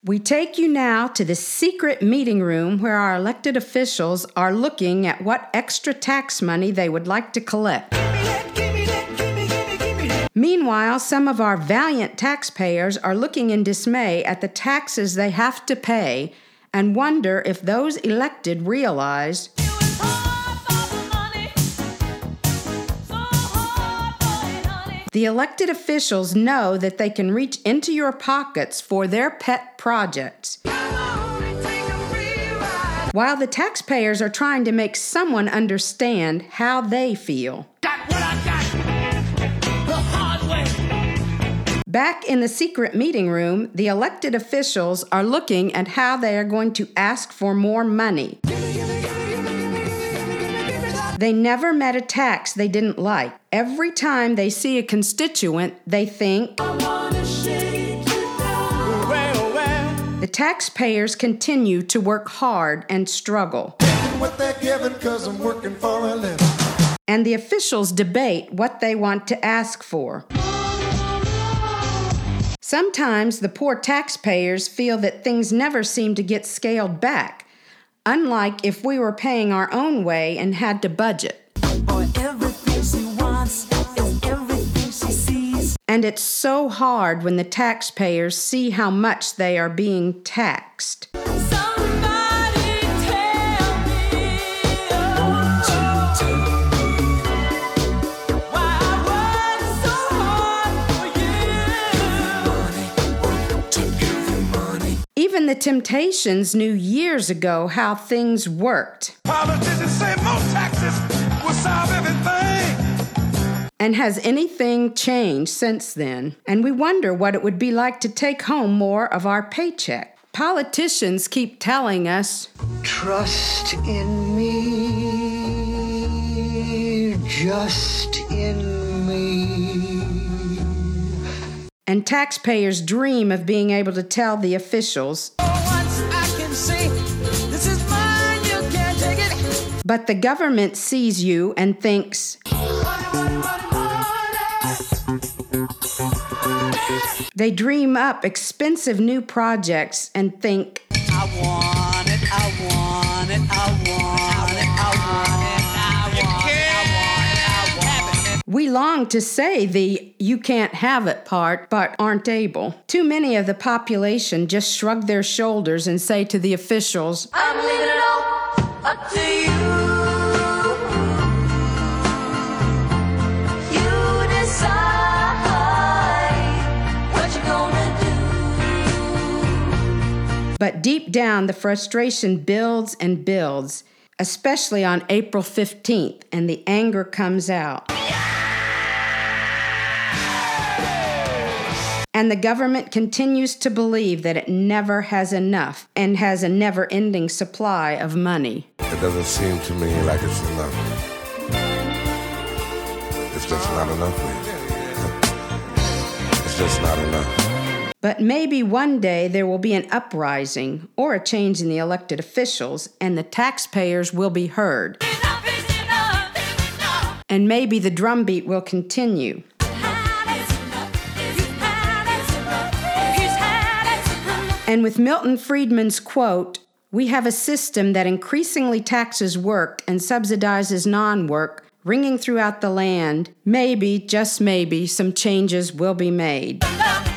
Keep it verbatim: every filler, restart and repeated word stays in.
We take you now to the secret meeting room where our elected officials are looking at what extra tax money they would like to collect. Meanwhile, some of our valiant taxpayers are looking in dismay at the taxes they have to pay and wonder if those elected realize the elected officials know that they can reach into your pockets for their pet projects, while the taxpayers are trying to make someone understand how they feel. Got what I got the hard way. Back in the secret meeting room, the elected officials are looking at how they are going to ask for more money. They never met a tax they didn't like. Every time they see a constituent, they think, I wanna shake you down. Well, well. The taxpayers continue to work hard and struggle. What they're giving 'cause I'm working for a living. And the officials debate what they want to ask for. Sometimes the poor taxpayers feel that things never seem to get scaled back, unlike if we were paying our own way and had to budget. Or everything she wants is everything she sees. And it's so hard when the taxpayers see how much they are being taxed. Somebody tell me, oh, why I work so hard for you. Even the Temptations knew years ago how things worked. Politicians say more taxes will solve everything. And has anything changed since then? And we wonder what it would be like to take home more of our paycheck. Politicians keep telling us, trust in me, just in me. And taxpayers dream of being able to tell the officials, Once I can see, this is mine, you can't take it. but the government sees you and thinks, they dream up expensive new projects and think, I want it, I want it, I want it, I want it, I want it, I want it, I want it. we long to say the you can't have it part, but aren't able. Too many of the population just shrug their shoulders and say to the officials, I'm leaving it all up to you. You decide what you're gonna do. but deep down the frustration builds and builds, especially on April fifteenth, and the anger comes out. And the government continues to believe that it never has enough and has a never-ending supply of money. It doesn't seem to me like it's enough. It's just not enough. It's just not enough. But maybe one day there will be an uprising or a change in the elected officials, and the taxpayers will be heard. Enough is enough, is enough. And maybe the drumbeat will continue. And with Milton Friedman's quote, we have a system that increasingly taxes work and subsidizes non-work, ringing throughout the land. Maybe, just maybe, some changes will be made.